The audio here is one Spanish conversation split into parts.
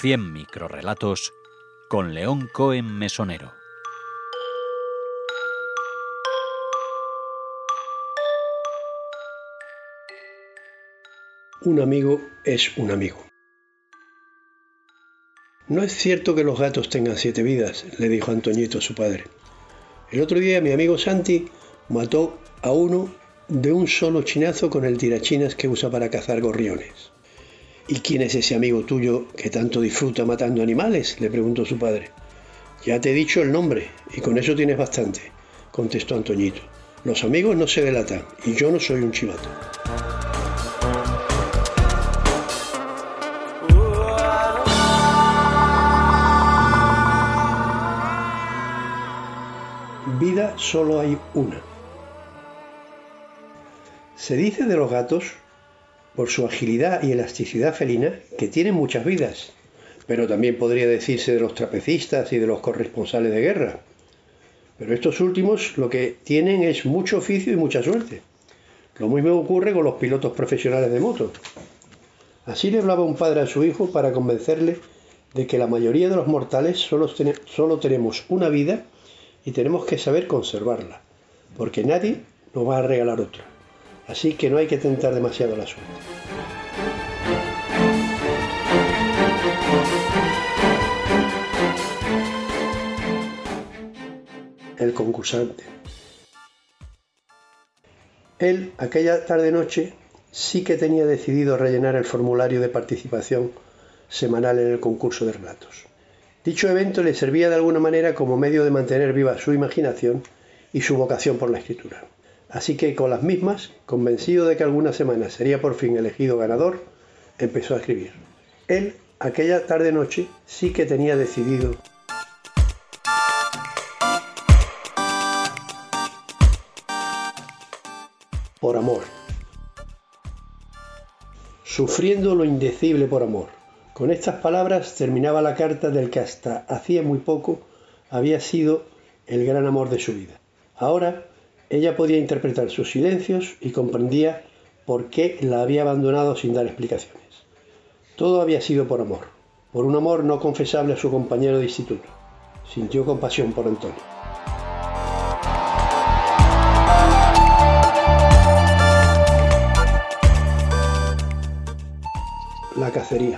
100 microrrelatos con León Cohen Mesonero. Un amigo es un amigo. No es cierto que los gatos tengan 7 vidas, le dijo Antoñito a su padre. El otro día mi amigo Santi mató a uno de un solo chinazo con el tirachinas que usa para cazar gorriones. ¿Y quién es ese amigo tuyo que tanto disfruta matando animales?, le preguntó su padre. Ya te he dicho el nombre y con eso tienes bastante, contestó Antoñito. Los amigos no se delatan y yo no soy un chivato. Vida solo hay una. Se dice de los gatos, por su agilidad y elasticidad felina, que tienen muchas vidas, pero también podría decirse de los trapecistas y de los corresponsales de guerra. Pero estos últimos lo que tienen es mucho oficio y mucha suerte. Lo mismo ocurre con los pilotos profesionales de moto. Así le hablaba un padre a su hijo para convencerle de que la mayoría de los mortales solo tenemos una vida y tenemos que saber conservarla, porque nadie nos va a regalar otra. Así que no hay que tentar demasiado la suerte. El concursante. Él, aquella tarde-noche, sí que tenía decidido rellenar el formulario de participación semanal en el concurso de relatos. Dicho evento le servía de alguna manera como medio de mantener viva su imaginación y su vocación por la escritura. Así que con las mismas, convencido de que algunas semanas sería por fin elegido ganador, empezó a escribir. Él, aquella tarde-noche, sí que tenía decidido por amor. Sufriendo lo indecible por amor. Con estas palabras terminaba la carta del que hasta hacía muy poco había sido el gran amor de su vida. Ahora ella podía interpretar sus silencios y comprendía por qué la había abandonado sin dar explicaciones. Todo había sido por amor, por un amor no confesable a su compañero de instituto. Sintió compasión por Antonio. La cacería.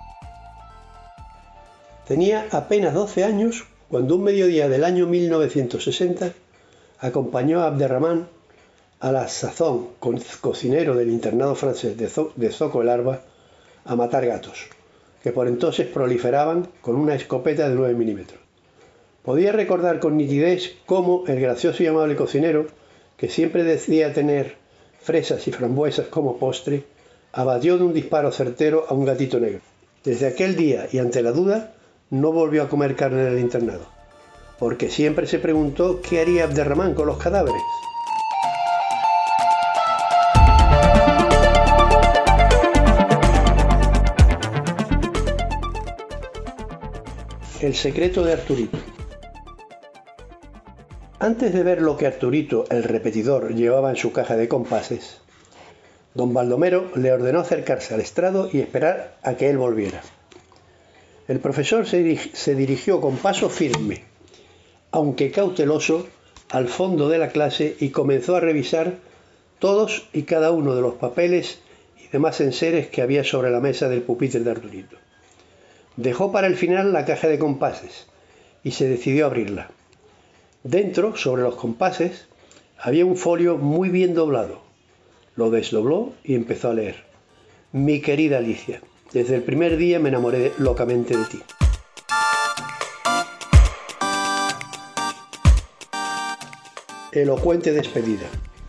Tenía apenas 12 años cuando un mediodía del año 1960 acompañó a Abderramán, a la sazón cocinero del internado francés de Zoco el Arba, a matar gatos, que por entonces proliferaban con una escopeta de 9 milímetros. Podía recordar con nitidez cómo el gracioso y amable cocinero, que siempre decía tener fresas y frambuesas como postre, abatió de un disparo certero a un gatito negro. Desde aquel día y ante la duda, no volvió a comer carne en el internado, porque siempre se preguntó qué haría Abderramán con los cadáveres. El secreto de Arturito. Antes de ver lo que Arturito, el repetidor, llevaba en su caja de compases, don Baldomero le ordenó acercarse al estrado y esperar a que él volviera. El profesor se dirigió con paso firme, aunque cauteloso, al fondo de la clase y comenzó a revisar todos y cada uno de los papeles y demás enseres que había sobre la mesa del pupitre de Arturito. Dejó para el final la caja de compases y se decidió a abrirla. Dentro, sobre los compases, había un folio muy bien doblado. Lo desdobló y empezó a leer. Mi querida Alicia, desde el primer día me enamoré locamente de ti. Elocuente despedida.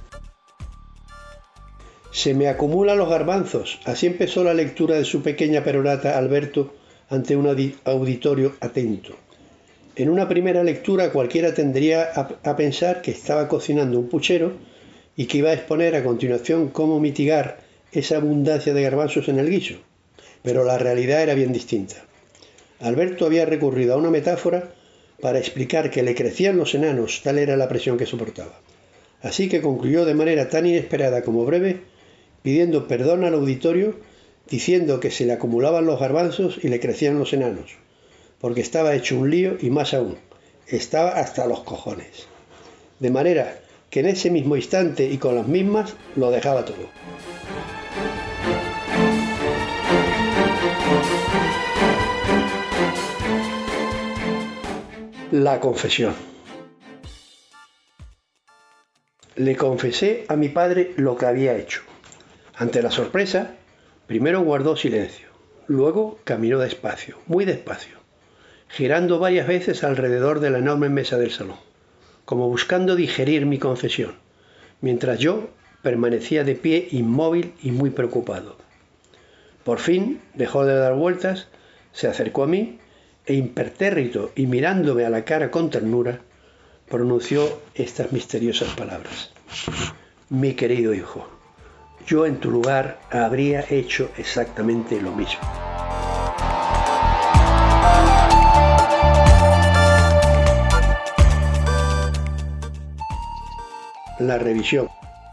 Se me acumulan los garbanzos. Así empezó la lectura de su pequeña perorata Alberto ante un auditorio atento. En una primera lectura cualquiera tendría a pensar que estaba cocinando un puchero y que iba a exponer a continuación cómo mitigar esa abundancia de garbanzos en el guiso. Pero la realidad era bien distinta. Alberto había recurrido a una metáfora para explicar que le crecían los enanos, tal era la presión que soportaba. Así que concluyó de manera tan inesperada como breve, pidiendo perdón al auditorio diciendo que se le acumulaban los garbanzos y le crecían los enanos, porque estaba hecho un lío y más aún, estaba hasta los cojones. De manera que en ese mismo instante y con las mismas lo dejaba todo. La confesión. Le confesé a mi padre lo que había hecho. Ante la sorpresa, primero guardó silencio, luego caminó despacio, muy despacio, girando varias veces alrededor de la enorme mesa del salón, como buscando digerir mi confesión, mientras yo permanecía de pie inmóvil y muy preocupado. Por fin dejó de dar vueltas, se acercó a mí e impertérrito y mirándome a la cara con ternura, pronunció estas misteriosas palabras. Mi querido hijo, yo en tu lugar habría hecho exactamente lo mismo. La revisión.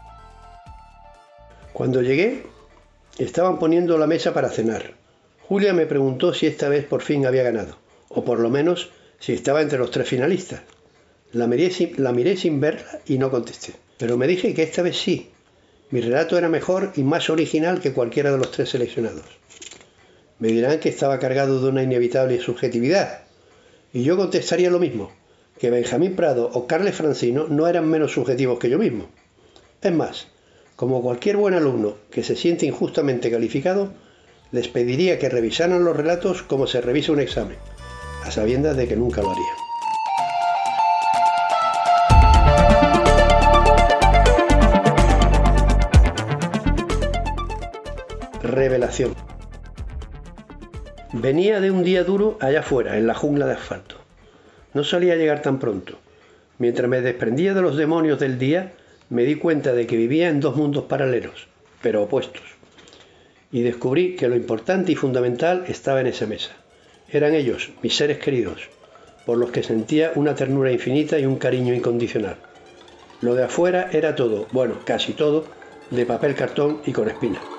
Cuando llegué, estaban poniendo la mesa para cenar. Julia me preguntó si esta vez por fin había ganado, o por lo menos si estaba entre los 3 finalistas. La miré sin verla y no contesté, pero me dije que esta vez sí. Mi relato era mejor y más original que cualquiera de los 3 seleccionados. Me dirán que estaba cargado de una inevitable subjetividad, y yo contestaría lo mismo, que Benjamín Prado o Carles Francino no eran menos subjetivos que yo mismo. Es más, como cualquier buen alumno que se siente injustamente calificado, les pediría que revisaran los relatos como se revisa un examen, a sabiendas de que nunca lo harían. Revelación. Venía de un día duro allá afuera, en la jungla de asfalto. No solía llegar tan pronto. Mientras me desprendía de los demonios del día, me di cuenta de que vivía en 2 mundos paralelos, pero opuestos. Y descubrí que lo importante y fundamental estaba en esa mesa. Eran ellos, mis seres queridos, por los que sentía una ternura infinita y un cariño incondicional. Lo de afuera era todo, bueno, casi todo, de papel cartón y con espinas.